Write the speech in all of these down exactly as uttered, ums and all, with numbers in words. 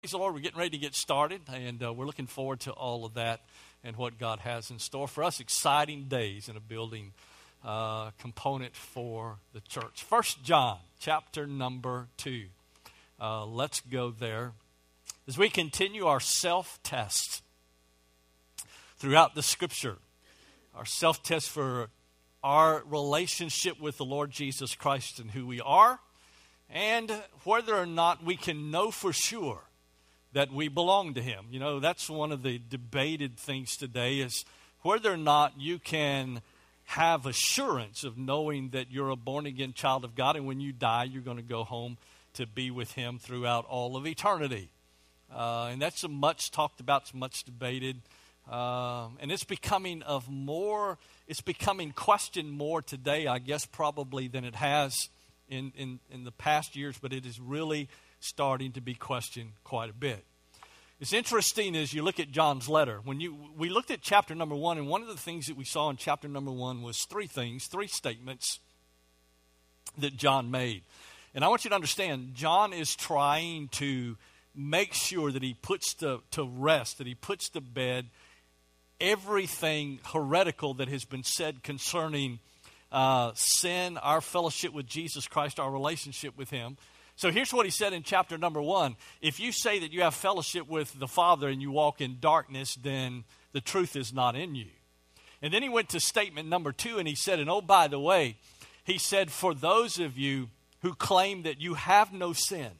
Praise the Lord, we're getting ready to get started, and uh, we're looking forward to all of that and what God has in store for us. Exciting days in a building uh, component for the church. First John, chapter number two. Uh, let's go there. As we continue our self-test throughout the Scripture, our self-test for our relationship with the Lord Jesus Christ and who we are, and whether or not we can know for sure that we belong to Him. You know, that's one of the debated things today, is whether or not you can have assurance of knowing that you're a born-again child of God, and when you die, you're going to go home to be with Him throughout all of eternity. Uh, and that's a much talked about, it's much debated. Uh, and it's becoming of more, it's becoming questioned more today, I guess, probably than it has in, in, in the past years, but it is really starting to be questioned quite a bit. It's interesting as you look at John's letter. When you we looked at chapter number one, and one of the things that we saw in chapter number one was three things, three statements that John made. And I want you to understand, John is trying to make sure that he puts to, to rest, that he puts to bed everything heretical that has been said concerning uh, sin, our fellowship with Jesus Christ, our relationship with Him. So here's what he said in chapter number one. If you say that you have fellowship with the Father and you walk in darkness, then the truth is not in you. And then he went to statement number two, and he said, and oh, by the way, he said, for those of you who claim that you have no sin,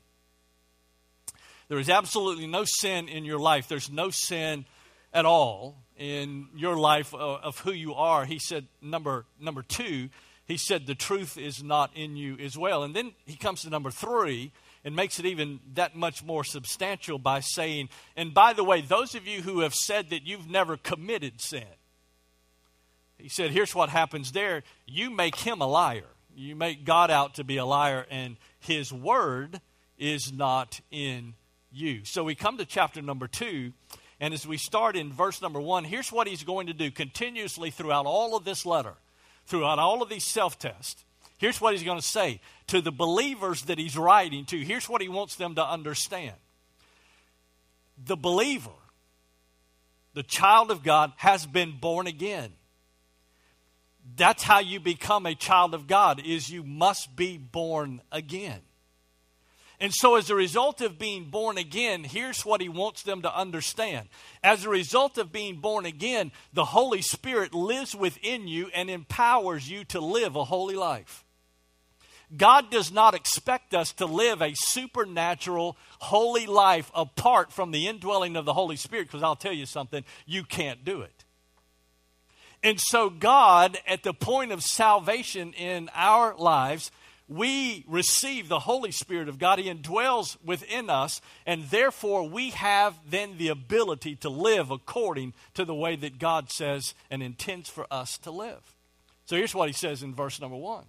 there is absolutely no sin in your life. There's no sin at all in your life of who you are. He said, number number two, he said the truth is not in you as well. And then he comes to number three and makes it even that much more substantial by saying, and by the way, those of you who have said that you've never committed sin, he said, here's what happens there. You make Him a liar. You make God out to be a liar, and His word is not in you. So we come to chapter number two, and as we start in verse number one, here's what he's going to do continuously throughout all of this letter. Throughout all of these self-tests, here's what he's going to say to the believers that he's writing to. Here's what he wants them to understand. The believer, the child of God, has been born again. That's how you become a child of God, is you must be born again. And so as a result of being born again, here's what he wants them to understand. As a result of being born again, the Holy Spirit lives within you and empowers you to live a holy life. God does not expect us to live a supernatural, holy life apart from the indwelling of the Holy Spirit, because I'll tell you something, you can't do it. And so God, at the point of salvation in our lives, we receive the Holy Spirit of God. He indwells within us, and therefore we have then the ability to live according to the way that God says and intends for us to live. So here's what he says in verse number one.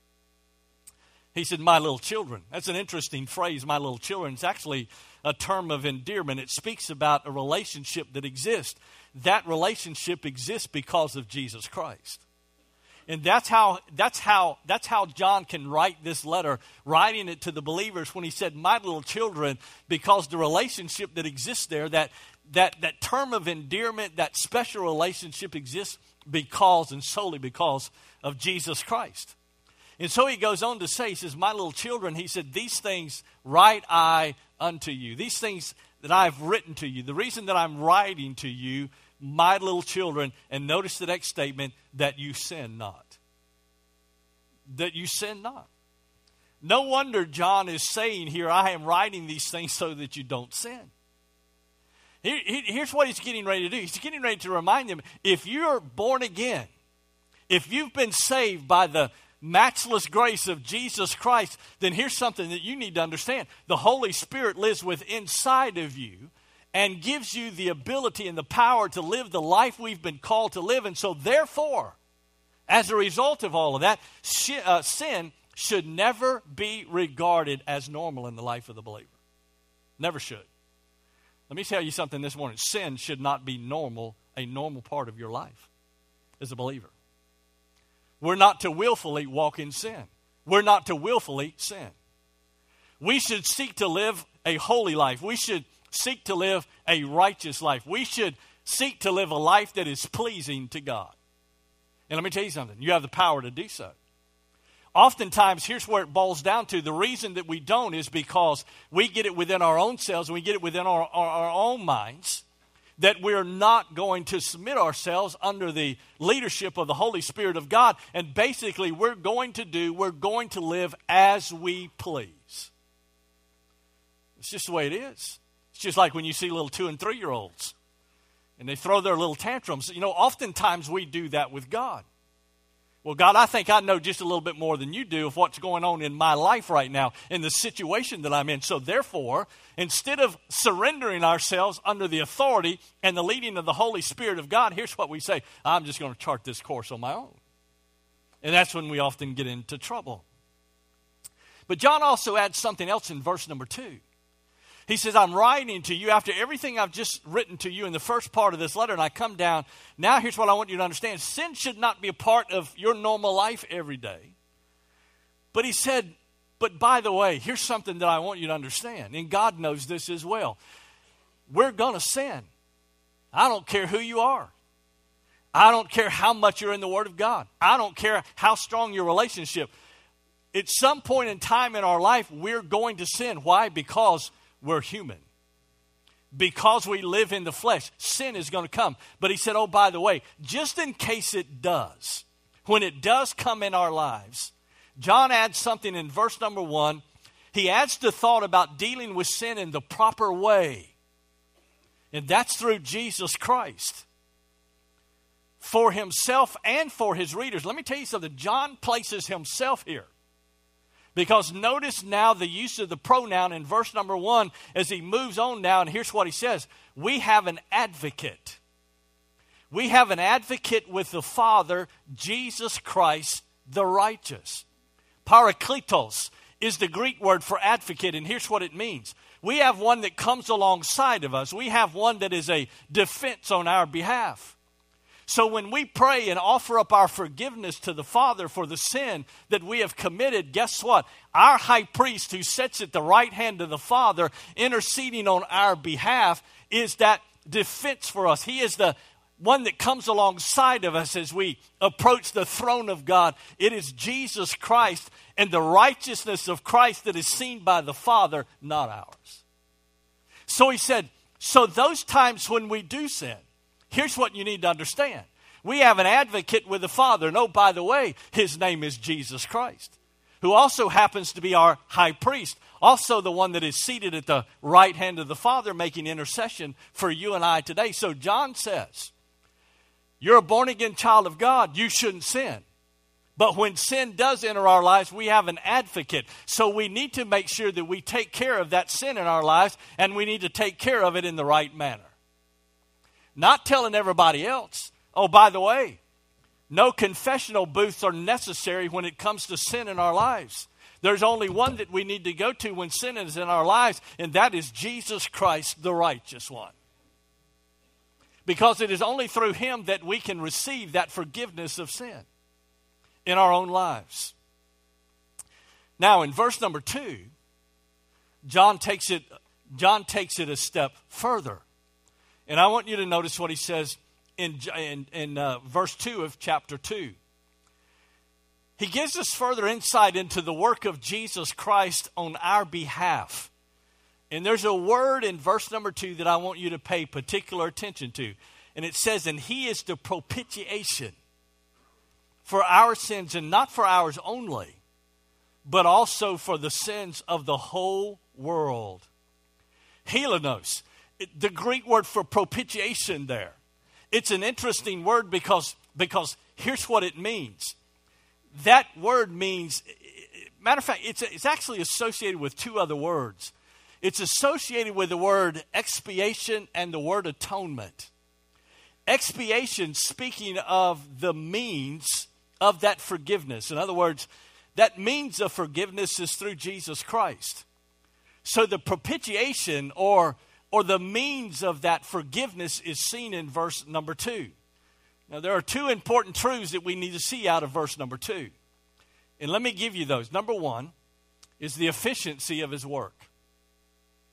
He said, my little children. That's an interesting phrase, my little children. It's actually a term of endearment. It speaks about a relationship that exists. That relationship exists because of Jesus Christ. And that's how that's how that's how John can write this letter, writing it to the believers when he said, my little children, because the relationship that exists there, that that that term of endearment, that special relationship exists because and solely because of Jesus Christ. And so he goes on to say, he says, my little children, he said, these things write I unto you. These things that I've written to you. The reason that I'm writing to you, my little children, and notice the next statement, that you sin not. That you sin not. No wonder John is saying here, I am writing these things so that you don't sin. Here, here's what he's getting ready to do. He's getting ready to remind them, if you're born again, if you've been saved by the matchless grace of Jesus Christ, then here's something that you need to understand. The Holy Spirit lives within inside of you and gives you the ability and the power to live the life we've been called to live. And so therefore, as a result of all of that, sin should never be regarded as normal in the life of the believer. Never should. Let me tell you something this morning. Sin should not be normal, a normal part of your life as a believer. We're not to willfully walk in sin. We're not to willfully sin. We should seek to live a holy life. We should seek to live a righteous life. We should seek to live a life that is pleasing to God. And let me tell you something. You have the power to do so. Oftentimes, here's where it boils down to. The reason that we don't is because we get it within our own selves and we get it within our, our, our own minds that we're not going to submit ourselves under the leadership of the Holy Spirit of God. And basically, we're going to do, we're going to live as we please. It's just the way it is. It's just like when you see little two and three-year-olds and they throw their little tantrums. You know, oftentimes we do that with God. Well, God, I think I know just a little bit more than you do of what's going on in my life right now, in the situation that I'm in. So therefore, instead of surrendering ourselves under the authority and the leading of the Holy Spirit of God, here's what we say: I'm just going to chart this course on my own. And that's when we often get into trouble. But John also adds something else in verse number two. He says, I'm writing to you after everything I've just written to you in the first part of this letter, and I come down. Now here's what I want you to understand. Sin should not be a part of your normal life every day. But he said, but by the way, here's something that I want you to understand. And God knows this as well. We're going to sin. I don't care who you are. I don't care how much you're in the Word of God. I don't care how strong your relationship. At some point in time in our life, we're going to sin. Why? Because we're human. Because we live in the flesh, sin is going to come. But he said, oh, by the way, just in case it does, when it does come in our lives, John adds something in verse number one. He adds the thought about dealing with sin in the proper way. And that's through Jesus Christ. For himself and for his readers. Let me tell you something. John places himself here. Because notice now the use of the pronoun in verse number one as he moves on now, and here's what he says. We have an advocate. We have an advocate with the Father, Jesus Christ, the righteous. Parakletos is the Greek word for advocate, and here's what it means. We have one that comes alongside of us. We have one that is a defense on our behalf. So when we pray and offer up our forgiveness to the Father for the sin that we have committed, guess what? Our high priest who sits at the right hand of the Father interceding on our behalf is that defense for us. He is the one that comes alongside of us as we approach the throne of God. It is Jesus Christ and the righteousness of Christ that is seen by the Father, not ours. So he said, so those times when we do sin, here's what you need to understand. We have an advocate with the Father. And oh, by the way, his name is Jesus Christ, who also happens to be our high priest, also the one that is seated at the right hand of the Father making intercession for you and I today. So John says, you're a born-again child of God. You shouldn't sin. But when sin does enter our lives, we have an advocate. So we need to make sure that we take care of that sin in our lives, and we need to take care of it in the right manner. Not telling everybody else, oh, by the way, no confessional booths are necessary when it comes to sin in our lives. There's only one that we need to go to when sin is in our lives, and that is Jesus Christ, the righteous one. Because it is only through him that we can receive that forgiveness of sin in our own lives. Now, in verse number two, John takes it, John takes it a step further. And I want you to notice what he says in, in, in uh, verse two of chapter two. He gives us further insight into the work of Jesus Christ on our behalf. And there's a word in verse number two that I want you to pay particular attention to. And it says, and he is the propitiation for our sins, and not for ours only, but also for the sins of the whole world. Helenos. The Greek word for propitiation there. It's an interesting word because, because here's what it means. That word means, matter of fact, it's, it's actually associated with two other words. It's associated with the word expiation and the word atonement. Expiation, speaking of the means of that forgiveness. In other words, that means of forgiveness is through Jesus Christ. So the propitiation or Or the means of that forgiveness is seen in verse number two. Now, there are two important truths that we need to see out of verse number two. And let me give you those. Number one is the efficiency of his work.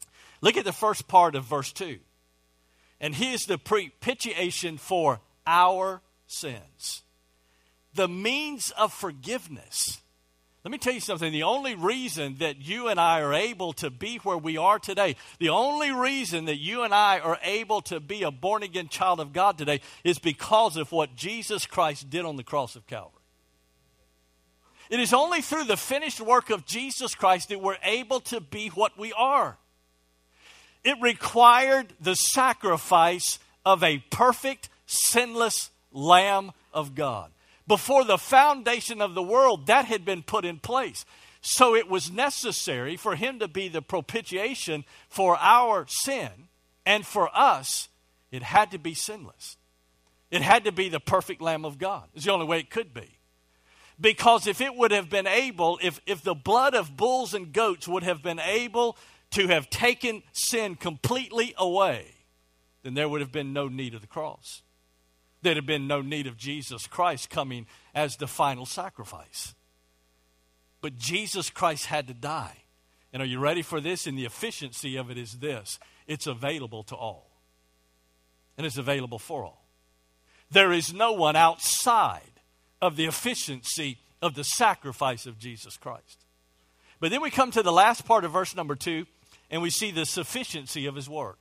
Look at the first part of verse two. And he is the propitiation for our sins. The means of forgiveness. Let me tell you something. The only reason that you and I are able to be where we are today, the only reason that you and I are able to be a born-again child of God today is because of what Jesus Christ did on the cross of Calvary. It is only through the finished work of Jesus Christ that we're able to be what we are. It required the sacrifice of a perfect, sinless Lamb of God. Before the foundation of the world, that had been put in place. So it was necessary for him to be the propitiation for our sin. And for us, it had to be sinless. It had to be the perfect Lamb of God. It's the only way it could be. Because if it would have been able, if, if the blood of bulls and goats would have been able to have taken sin completely away, then there would have been no need of the cross. There'd have been no need of Jesus Christ coming as the final sacrifice. But Jesus Christ had to die. And are you ready for this? And the efficiency of it is this. It's available to all. And it's available for all. There is no one outside of the efficiency of the sacrifice of Jesus Christ. But then we come to the last part of verse number two, and we see the sufficiency of his work.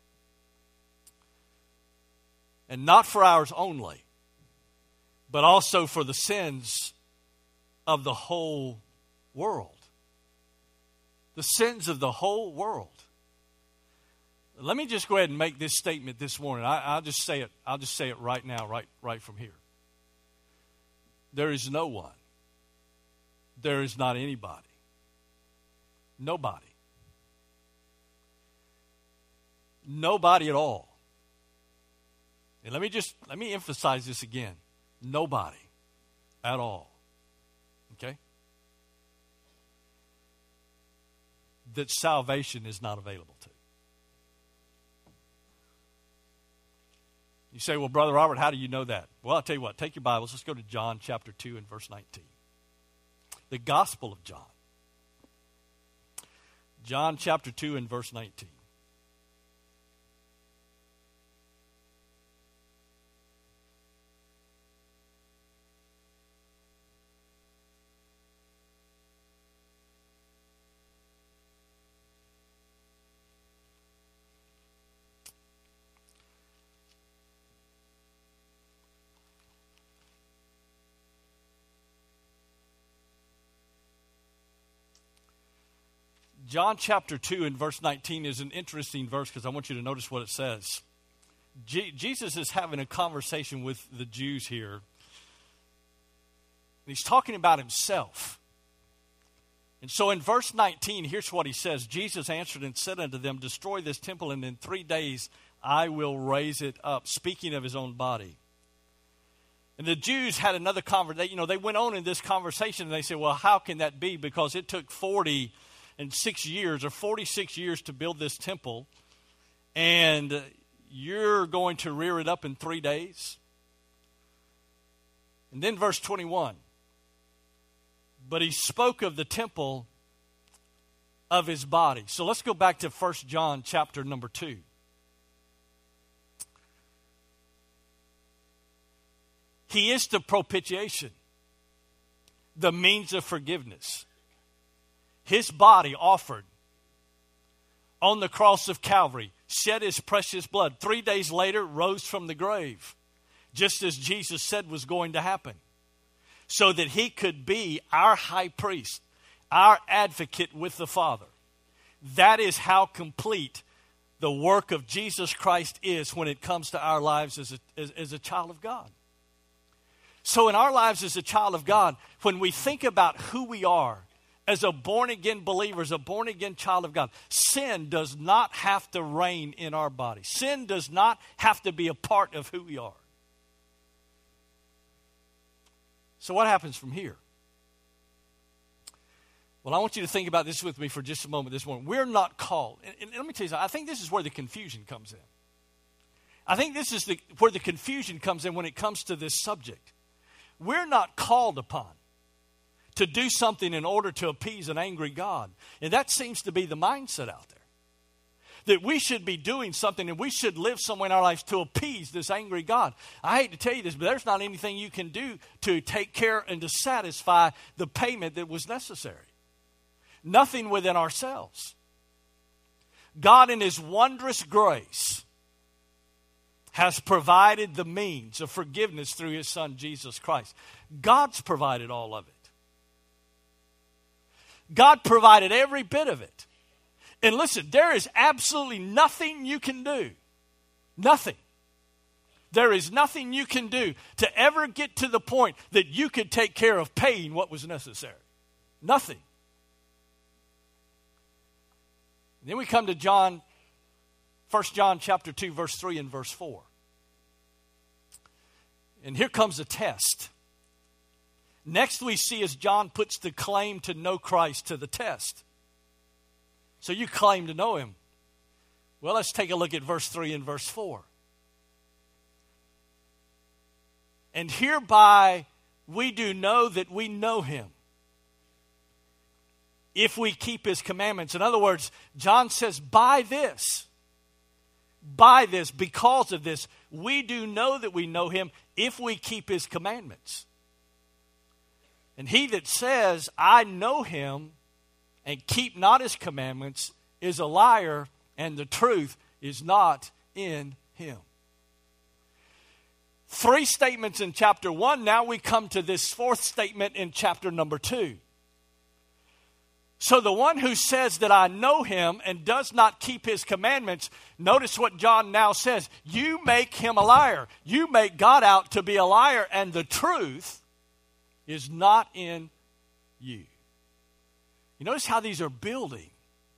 And not for ours only, but also for the sins of the whole world. The sins of the whole world. Let me just go ahead and make this statement this morning. I, I'll just say it. I'll just say it right now, right, right from here. There is no one. There is not anybody. Nobody. Nobody at all. And let me just, let me emphasize this again. Nobody at all. Okay? That salvation is not available to. You say, well, Brother Robert, how do you know that? Well, I'll tell you what. Take your Bibles. Let's go to John chapter two and verse nineteen. The Gospel of John. John chapter two and verse nineteen. John chapter two and verse nineteen is an interesting verse because I want you to notice what it says. Je- Jesus is having a conversation with the Jews here. And he's talking about himself. And so in verse nineteen, here's what he says. Jesus answered and said unto them, destroy this temple, and in three days I will raise it up. Speaking of his own body. And the Jews had another conversation. You know, they went on in this conversation and they said, well, how can that be? Because it took forty and six years or forty-six years to build this temple, and you're going to rear it up in three days? And then verse twenty-one. But he spoke of the temple of his body. So let's go back to First John chapter number two. He is the propitiation, the means of forgiveness. His body offered on the cross of Calvary, shed his precious blood. Three days later, rose from the grave, just as Jesus said was going to happen, so that he could be our high priest, our advocate with the Father. That is how complete the work of Jesus Christ is when it comes to our lives as a, as, as a child of God. So in our lives as a child of God, when we think about who we are, as a born-again believer, as a born-again child of God, sin does not have to reign in our body. Sin does not have to be a part of who we are. So what happens from here? Well, I want you to think about this with me for just a moment this morning. We're not called. And, and let me tell you something. I think this is where the confusion comes in. I think this is the, where the confusion comes in when it comes to this subject. We're not called upon to do something in order to appease an angry God. And that seems to be the mindset out there. that we should be doing something and we should live somewhere in our lives to appease this angry God. I hate to tell you this, but there's not anything you can do to take care and to satisfy the payment that was necessary. Nothing within ourselves. God in His wondrous grace has provided the means of forgiveness through His Son, Jesus Christ. God's provided all of it. God provided every bit of it. And listen, there is absolutely nothing you can do. Nothing. There is nothing you can do to ever get to the point that you could take care of paying what was necessary. Nothing. Then we come to John, First John chapter two, verse three and verse four. And here comes a test. Next we see as John puts the claim to know Christ to the test. So you claim to know Him. Well, let's take a look at verse three and verse four. And hereby we do know that we know Him, if we keep His commandments. In other words, John says, by this, by this, because of this, we do know that we know Him if we keep His commandments. And he that says, I know Him, and keep not His commandments, is a liar, and the truth is not in him. Three statements in chapter one. Now we come to this fourth statement in chapter number two. So the one who says that I know Him and does not keep His commandments, notice what John now says. You make him a liar. You make God out to be a liar, and the truth is not in you. You notice how these are building.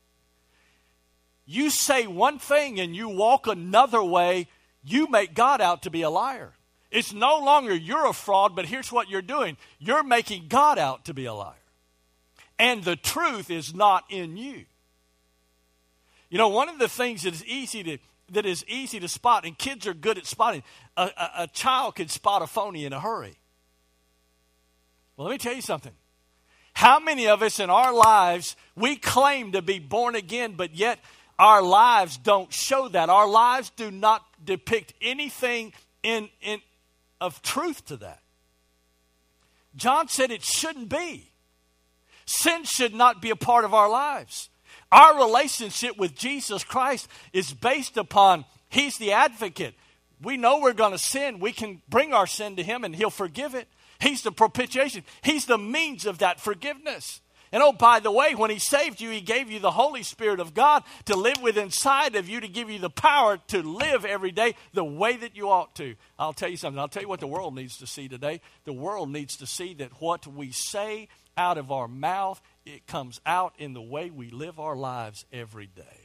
You say one thing and you walk another way, you make God out to be a liar. It's no longer you're a fraud, but here's what you're doing. You're making God out to be a liar. And the truth is not in you. You know, one of the things that is easy to that is easy to spot, and kids are good at spotting, a, a, a child can spot a phony in a hurry. Well, let me tell you something. How many of us in our lives, we claim to be born again, but yet our lives don't show that. Our lives do not depict anything in, in of truth to that. John said it shouldn't be. Sin should not be a part of our lives. Our relationship with Jesus Christ is based upon He's the advocate. We know we're going to sin. We can bring our sin to Him and He'll forgive it. He's the propitiation. He's the means of that forgiveness. And oh, by the way, when He saved you, He gave you the Holy Spirit of God to live within inside of you, to give you the power to live every day the way that you ought to. I'll tell you something. I'll tell you what the world needs to see today. The world needs to see that what we say out of our mouth, it comes out in the way we live our lives every day.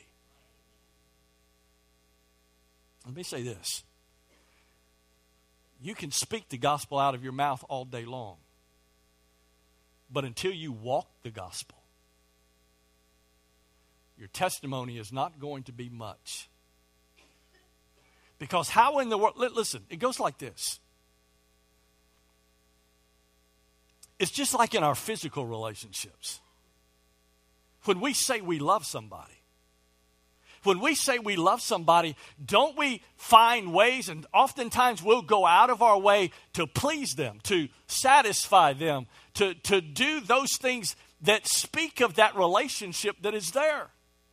Let me say this. You can speak the gospel out of your mouth all day long. But until you walk the gospel, your testimony is not going to be much. Because how in the world, listen, it goes like this. It's just like in our physical relationships. When we say we love somebody, when we say we love somebody, don't we find ways, and oftentimes we'll go out of our way to please them, to satisfy them, to, to do those things that speak of that relationship that is there.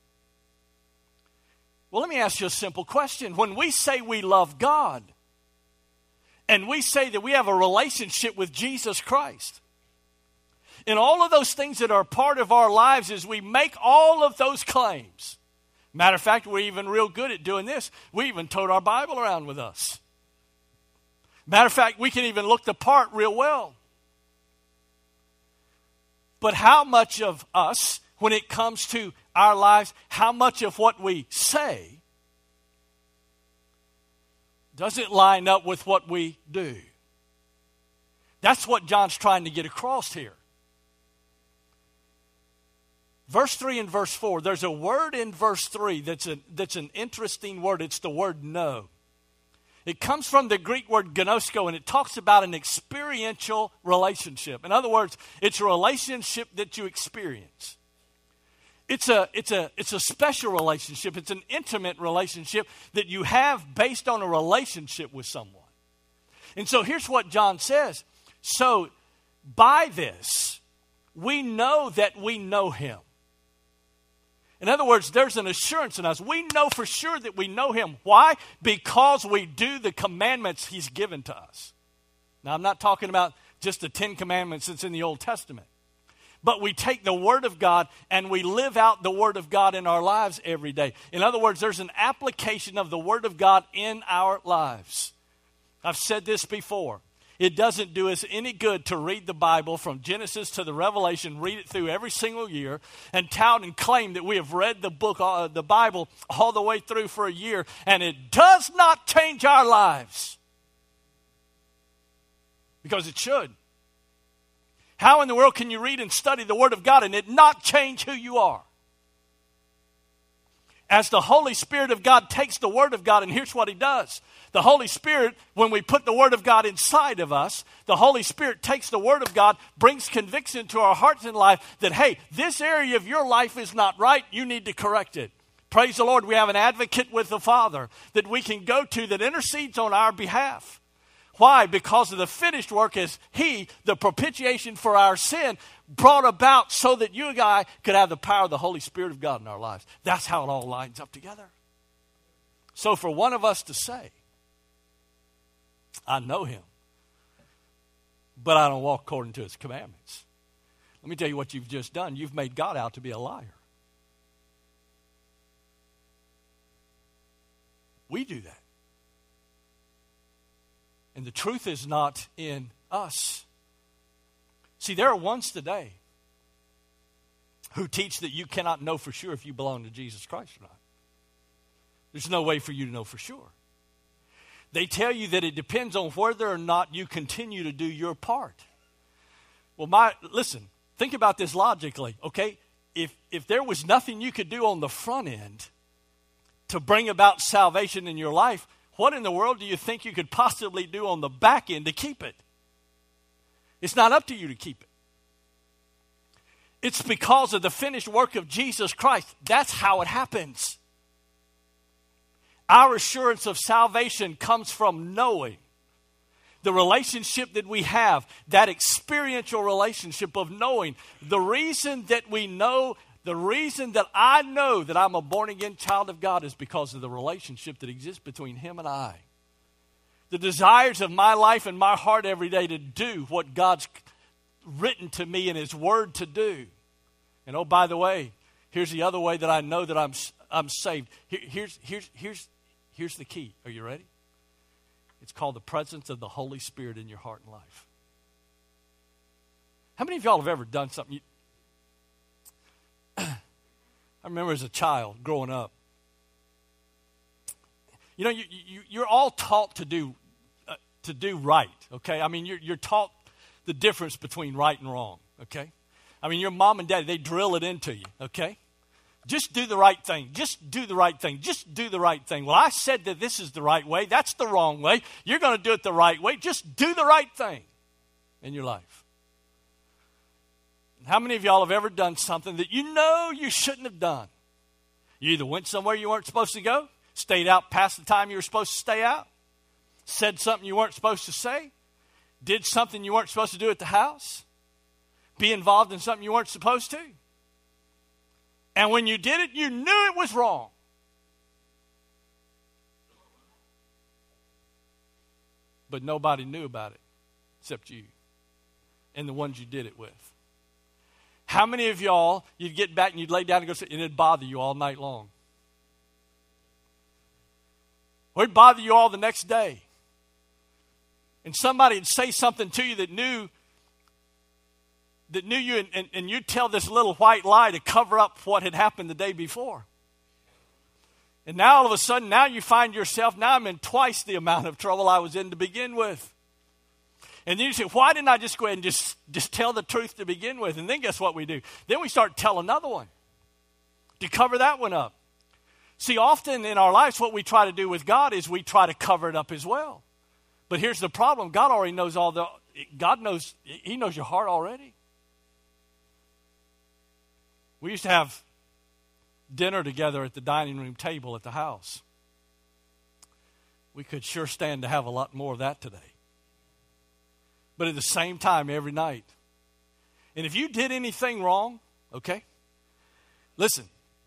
Well, let me ask you a simple question. When we say we love God, and we say that we have a relationship with Jesus Christ, and all of those things that are part of our lives, as we make all of those claims. Matter of fact, we're even real good at doing this. We even tote our Bible around with us. Matter of fact, we can even look the part real well. But how much of us, when it comes to our lives, how much of what we say doesn't line up with what we do? That's what John's trying to get across here. Verse three and verse four, there's a word in verse three that's, a, that's an interesting word. It's the word know. It comes from the Greek word gnosko, and it talks about an experiential relationship. In other words, it's a relationship that you experience. It's a, it's a, it's a special relationship. It's an intimate relationship that you have based on a relationship with someone. And so here's what John says. So by this, we know that we know him. In other words, there's an assurance in us. We know for sure that we know him. Why? Because we do the commandments he's given to us. Now, I'm not talking about just the Ten Commandments that's in the Old Testament. But we take the Word of God and we live out the Word of God in our lives every day. In other words, there's an application of the Word of God in our lives. I've said this before. It doesn't do us any good to read the Bible from Genesis to the Revelation, read it through every single year, and tout and claim that we have read the book, uh, the Bible, all the way through for a year, and it does not change our lives. Because it should. How in the world can you read and study the Word of God and it not change who you are? As the Holy Spirit of God takes the Word of God, and here's what he does. The Holy Spirit, when we put the Word of God inside of us, the Holy Spirit takes the Word of God, brings conviction to our hearts and life that, hey, this area of your life is not right. You need to correct it. Praise the Lord, we have an advocate with the Father that we can go to that intercedes on our behalf. Why? Because of the finished work as he, the propitiation for our sin, brought about so that you and I could have the power of the Holy Spirit of God in our lives. That's how it all lines up together. So for one of us to say, I know him, but I don't walk according to his commandments. Let me tell you what you've just done. You've made God out to be a liar. We do that. And the truth is not in us. See, there are ones today who teach that you cannot know for sure if you belong to Jesus Christ or not. There's no way for you to know for sure. They tell you that it depends on whether or not you continue to do your part. Well, my listen, think about this logically, okay? If if there was nothing you could do on the front end to bring about salvation in your life, what in the world do you think you could possibly do on the back end to keep it? It's not up to you to keep it. It's because of the finished work of Jesus Christ. That's how it happens. Our assurance of salvation comes from knowing the relationship that we have, that experiential relationship of knowing. The reason that we know, the reason that I know that I'm a born-again child of God is because of the relationship that exists between him and I. The desires of my life and my heart every day to do what God's written to me in his word to do. And oh, by the way, here's the other way that I know that I'm I'm saved. Here, here's here's here's here's the key. Are you ready? It's called the presence of the Holy Spirit in your heart and life. How many of y'all have ever done something? You, I remember as a child growing up. You know, you, you you're all taught to do uh, to do right. Okay, I mean you're you're taught the difference between right and wrong. Okay, I mean your mom and dad, they drill it into you. Okay. Just do the right thing. Just do the right thing. Just do the right thing. Well, I said that this is the right way. That's the wrong way. You're going to do it the right way. Just do the right thing in your life. How many of y'all have ever done something that you know you shouldn't have done? You either went somewhere you weren't supposed to go, stayed out past the time you were supposed to stay out, said something you weren't supposed to say, did something you weren't supposed to do at the house, be involved in something you weren't supposed to. And when you did it, you knew it was wrong. But nobody knew about it except you and the ones you did it with. How many of y'all, you'd get back and you'd lay down and go sit, and it'd bother you all night long? Or it'd bother you all the next day. And somebody would say something to you that knew that knew you, and, and, and you'd tell this little white lie to cover up what had happened the day before. And now all of a sudden, now you find yourself, now I'm in twice the amount of trouble I was in to begin with. And then you say, why didn't I just go ahead and just, just tell the truth to begin with? And then guess what we do? Then we start telling another one to cover that one up. See, often in our lives, what we try to do with God is we try to cover it up as well. But here's the problem. God already knows all the, God knows, he knows your heart already. We used to have dinner together at the dining room table at the house. We could sure stand to have a lot more of that today. But at the same time, every night. And if you did anything wrong, okay, listen,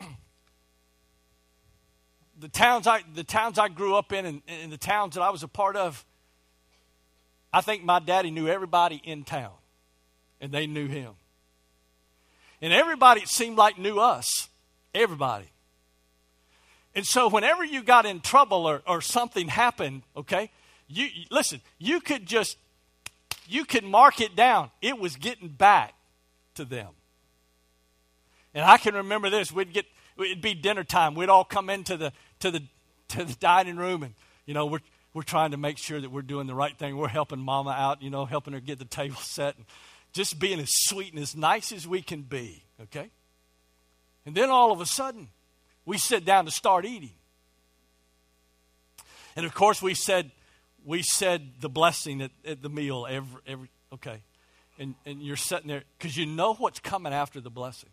the towns I, the towns I grew up in and, and the towns that I was a part of, I think my daddy knew everybody in town, and they knew him. And everybody, it seemed like, knew us. Everybody. And so whenever you got in trouble or, or something happened, okay, you listen, you could just, you could mark it down. It was getting back to them. And I can remember this. We'd get, it'd be dinner time. We'd all come into the to the to the dining room, and you know we're we're trying to make sure that we're doing the right thing. We're helping Mama out, you know, helping her get the table set, and just being as sweet and as nice as we can be. Okay. And then all of a sudden, we sit down to start eating. And of course, we said we said the blessing at, at the meal every every okay. And and you're sitting there because you know what's coming after the blessing.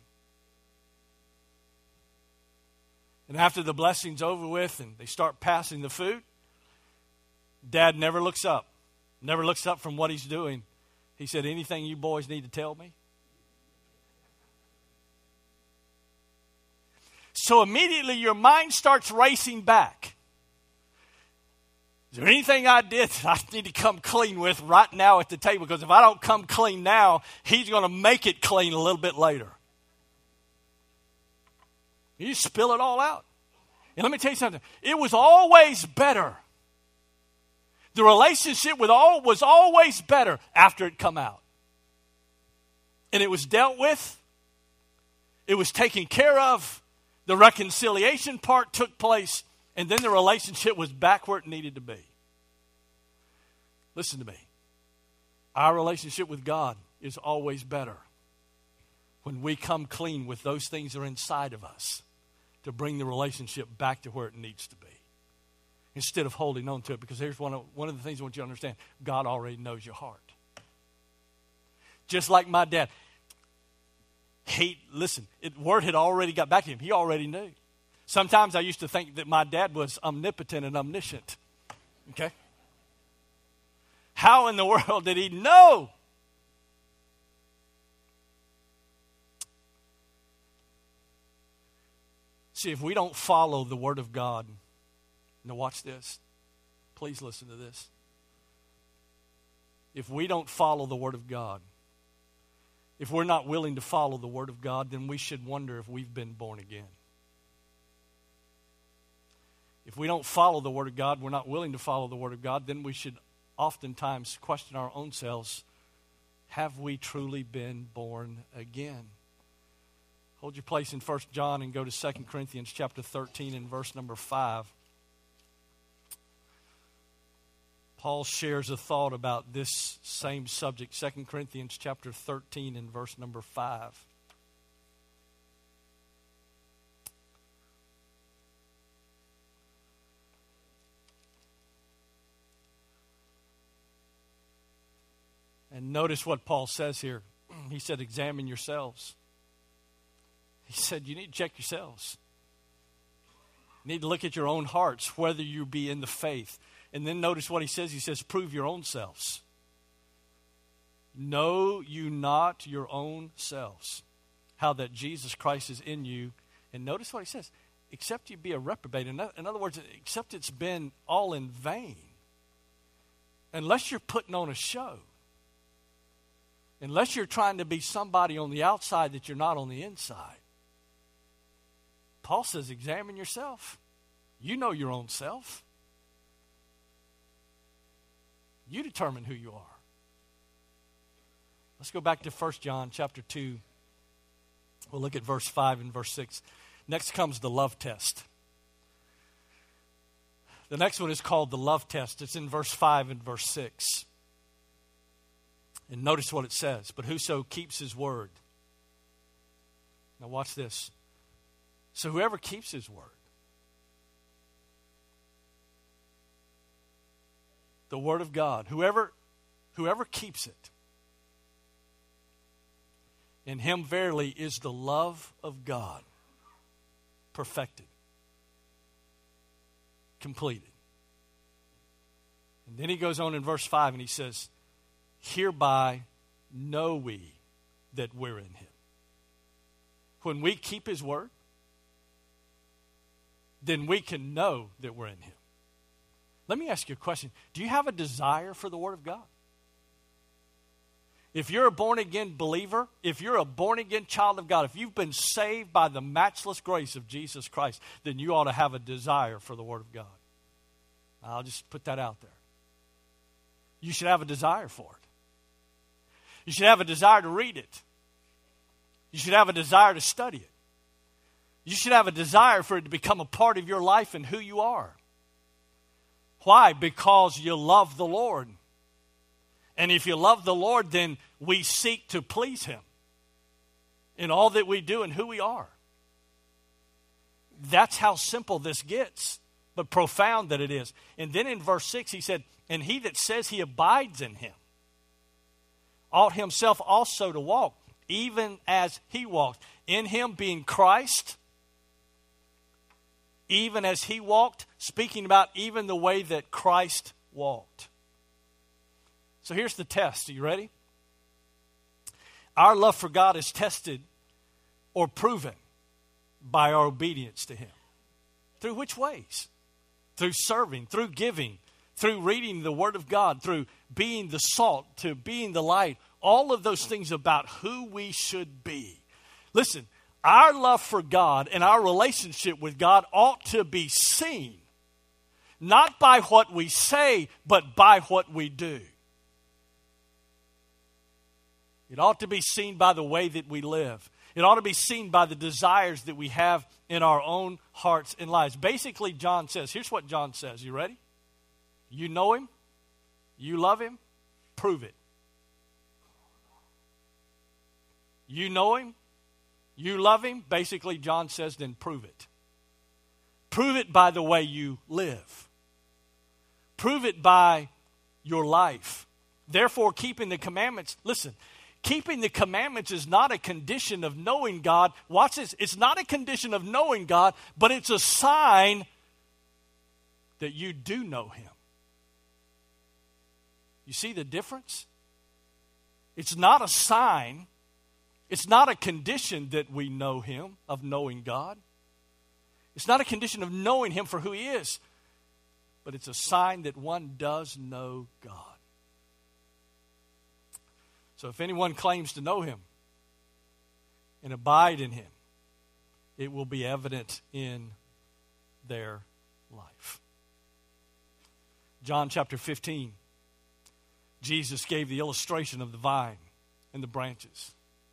And after the blessing's over with and they start passing the food, Dad never looks up. Never looks up from what he's doing. He said, "Anything you boys need to tell me?" So immediately your mind starts racing back. Is there anything I did that I need to come clean with right now at the table? Because if I don't come clean now, he's going to make it clean a little bit later. You spill it all out. And let me tell you something. It was always better. The relationship with all was always better after it come out. And it was dealt with. It was taken care of. The reconciliation part took place, and then the relationship was back where it needed to be. Listen to me. Our relationship with God is always better when we come clean with those things that are inside of us to bring the relationship back to where it needs to be, instead of holding on to it. Because here's one of, one of the things I want you to understand. God already knows your heart. Just like my dad. He, listen, it, word had already got back to him. He already knew. Sometimes I used to think that my dad was omnipotent and omniscient. Okay? How in the world did he know? See, if we don't follow the Word of God, now watch this. Please listen to this. If we don't follow the Word of God, if we're not willing to follow the Word of God, then we should wonder if we've been born again. If we don't follow the Word of God, we're not willing to follow the Word of God, then we should oftentimes question our own selves. Have we truly been born again? Hold your place in First John and go to Second Corinthians chapter thirteen and verse number five. Paul shares a thought about this same subject, Second Corinthians chapter thirteen and verse number five. And notice what Paul says here. He said, examine yourselves. He said, you need to check yourselves. You need to look at your own hearts, whether you be in the faith. And then notice what he says. He says, prove your own selves. Know you not your own selves, how that Jesus Christ is in you. And notice what he says. Except you be a reprobate. In other words, except it's been all in vain. Unless you're putting on a show. Unless you're trying to be somebody on the outside that you're not on the inside. Paul says, examine yourself. You know your own self. You determine who you are. Let's go back to First John chapter two. We'll look at verse five and verse six. Next comes the love test. The next one is called the love test. It's in verse five and verse six. And notice what it says. But whoso keeps his word. Now watch this. So whoever keeps his word. The word of God. Whoever, whoever keeps it. In him verily is the love of God. perfected, completed. And then he goes on in verse five and he says, hereby know we that we're in him. When we keep his word, then we can know that we're in him. Let me ask you a question. Do you have a desire for the word of God? If you're a born-again believer, if you're a born-again child of God, if you've been saved by the matchless grace of Jesus Christ, then you ought to have a desire for the word of God. I'll just put that out there. You should have a desire for it. You should have a desire to read it. You should have a desire to study it. You should have a desire for it to become a part of your life and who you are. Why? Because you love the Lord. And if you love the Lord, then we seek to please him in all that we do and who we are. That's how simple this gets, but profound that it is. And then in verse six, he said, and he that says he abides in him ought himself also to walk, even as he walked. In him being Christ, even as he walked, speaking about even the way that Christ walked. So here's the test. Are you ready? Our love for God is tested or proven by our obedience to him. Through which ways? Through serving, through giving, through reading the Word of God, through being the salt, to being the light. All of those things about who we should be. Listen, our love for God and our relationship with God ought to be seen, not by what we say, but by what we do. It ought to be seen by the way that we live. It ought to be seen by the desires that we have in our own hearts and lives. Basically, John says, here's what John says. You ready? You know him. You love him. Prove it. You know him. You love him. Basically, John says, then prove it. Prove it by the way you live. Prove it by your life. Therefore, keeping the commandments. Listen, keeping the commandments is not a condition of knowing God. Watch this. It's not a condition of knowing God, but it's a sign that you do know him. You see the difference? It's not a sign. It's not a condition that we know him, of knowing God. It's not a condition of knowing him for who he is, but it's a sign that one does know God. So if anyone claims to know him and abide in him, it will be evident in their life. John chapter fifteen, Jesus gave the illustration of the vine and the branches.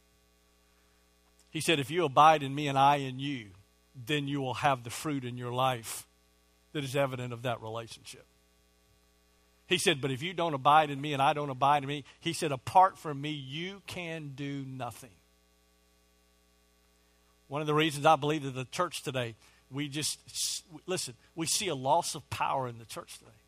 He said, if you abide in me and I in you, then you will have the fruit in your life that is evident of that relationship. He said, but if you don't abide in me and I don't abide in me, he said, apart from me, you can do nothing. One of the reasons I believe that the church today, we just, listen, we see a loss of power in the church today.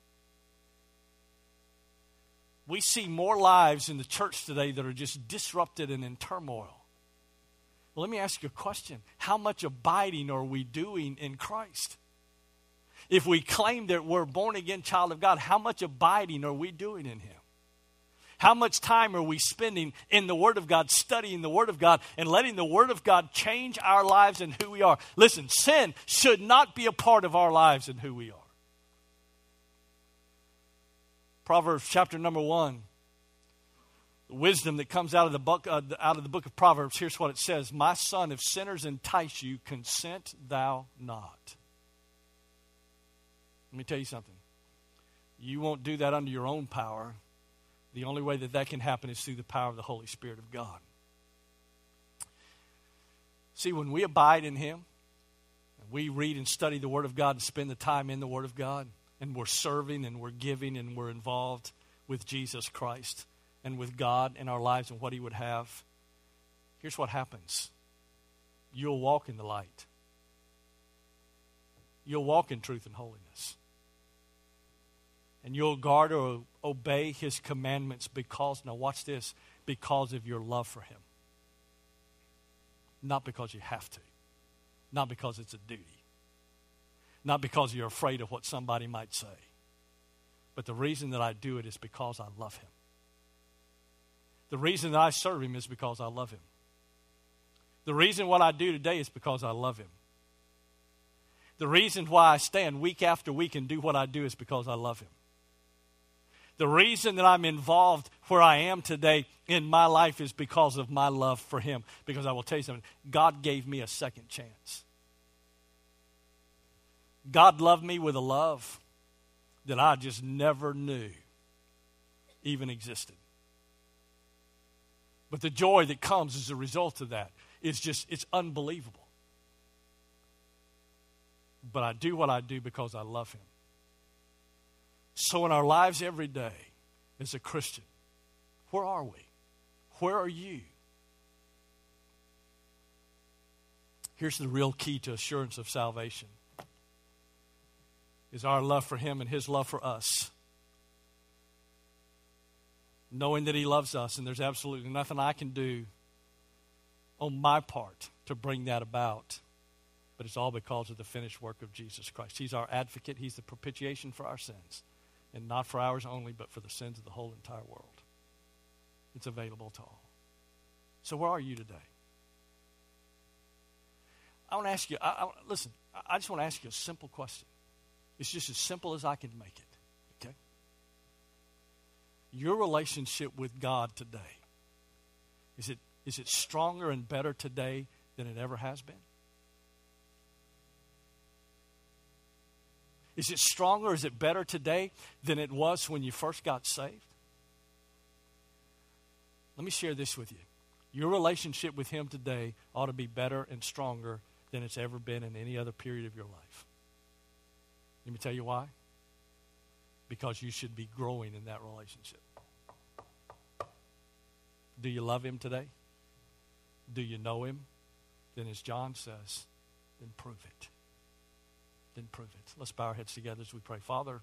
We see more lives in the church today that are just disrupted and in turmoil. Well, let me ask you a question. How much abiding are we doing in Christ? If we claim that we're a born-again child of God, how much abiding are we doing in him? How much time are we spending in the Word of God, studying the Word of God, and letting the Word of God change our lives and who we are? Listen, sin should not be a part of our lives and who we are. Proverbs chapter number one. The wisdom that comes out of the book, uh, out of the book of Proverbs, here's what it says. My son, if sinners entice you, consent thou not. Let me tell you something. You won't do that under your own power. The only way that that can happen is through the power of the Holy Spirit of God. See, when we abide in him, and we read and study the Word of God and spend the time in the Word of God, and we're serving and we're giving and we're involved with Jesus Christ and with God in our lives and what he would have, here's what happens. You'll walk in the light. You'll walk in truth and holiness. And you'll guard or obey his commandments because, now watch this, because of your love for him. Not because you have to. not because it's a duty, not because you're afraid of what somebody might say, but the reason that I do it is because I love him. The reason that I serve him is because I love him. The reason what I do today is because I love him. The reason why I stand week after week and do what I do is because I love him. The reason that I'm involved where I am today in my life is because of my love for him. Because I will tell you something, God gave me a second chance. God loved me with a love that I just never knew even existed. But the joy that comes as a result of that is just, it's unbelievable. But I do what I do because I love him. So in our lives every day, as a Christian, where are we? Where are you? Here's the real key to assurance of salvation. Is our love for him and his love for us. Knowing that he loves us, and there's absolutely nothing I can do on my part to bring that about. But it's all because of the finished work of Jesus Christ. He's our advocate. He's the propitiation for our sins. And not for ours only, but for the sins of the whole entire world. It's available to all. So where are you today? I want to ask you, I, I, listen, I just want to ask you a simple question. It's just as simple as I can make it, okay? Your relationship with God today, is it is it stronger and better today than it ever has been? Is it stronger, is it better today than it was when you first got saved? Let me share this with you. Your relationship with him today ought to be better and stronger than it's ever been in any other period of your life. Let me tell you why. Because you should be growing in that relationship. Do you love him today? Do you know him? Then as John says, then prove it. Then prove it. Let's bow our heads together as we pray. Father,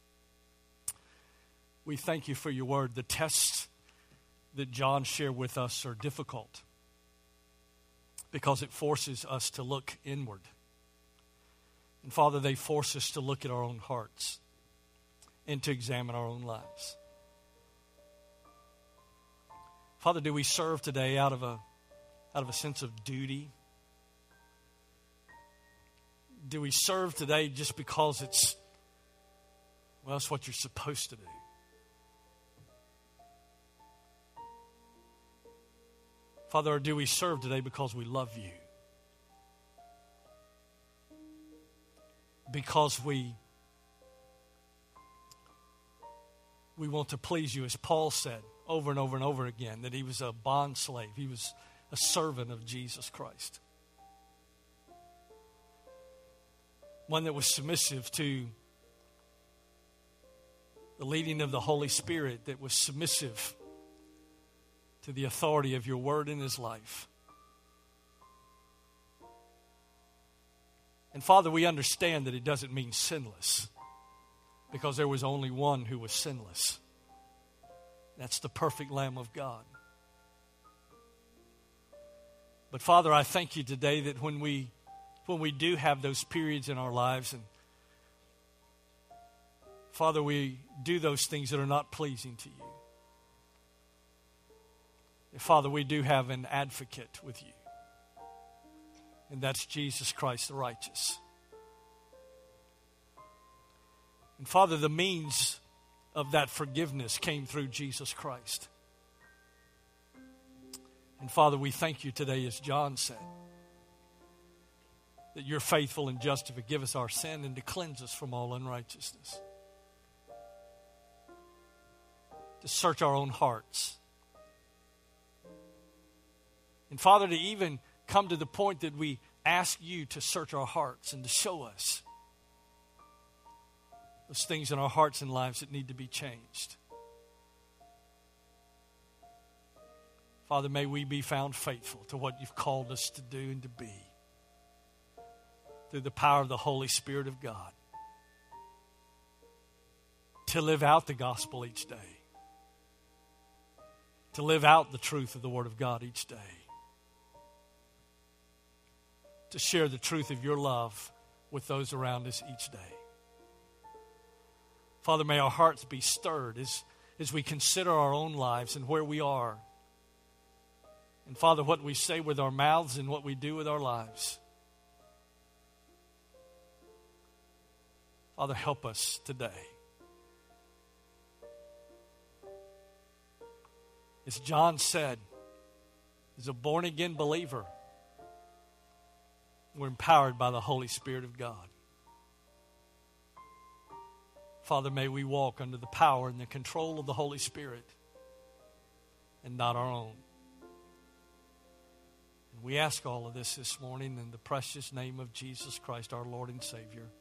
we thank you for your word. The tests that John shared with us are difficult because it forces us to look inward. And Father, they force us to look at our own hearts and to examine our own lives. Father, do we serve today out of a out of a sense of duty? Do we serve today just because it's, well, it's what you're supposed to do? Father, or do we serve today because we love you? Because we we want to please you, as Paul said over and over and over again, that he was a bond slave. He was a servant of Jesus Christ. One that was submissive to the leading of the Holy Spirit, that was submissive to the authority of your word in his life. And Father, we understand that it doesn't mean sinless, because there was only one who was sinless. That's the perfect Lamb of God. But Father, I thank you today that when we when we do have those periods in our lives, and Father, we do those things that are not pleasing to you. And Father, we do have an advocate with you. And that's Jesus Christ the righteous. And Father, the means of that forgiveness came through Jesus Christ. And Father, we thank you today, as John said, that you're faithful and just to forgive us our sin and to cleanse us from all unrighteousness. To search our own hearts. And Father, to even come to the point that we ask you to search our hearts and to show us those things in our hearts and lives that need to be changed. Father, may we be found faithful to what you've called us to do and to be through the power of the Holy Spirit of God, to live out the gospel each day, to live out the truth of the Word of God each day. to share the truth of your love with those around us each day. Father, may our hearts be stirred as, as we consider our own lives and where we are. And Father, what we say with our mouths and what we do with our lives. Father, help us today. As John said, as a born-again believer, we're empowered by the Holy Spirit of God. Father, may we walk under the power and the control of the Holy Spirit and not our own. And we ask all of this this morning in the precious name of Jesus Christ, our Lord and Savior.